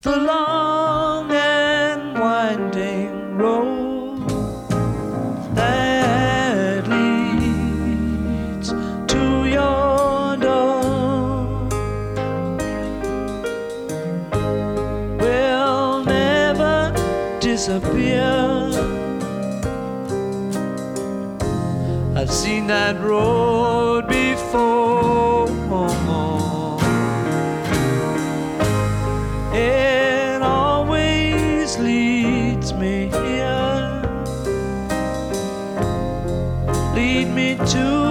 the long and winding road that leads to your door will never disappear. I've seen that road before. It always leads me here. Lead me to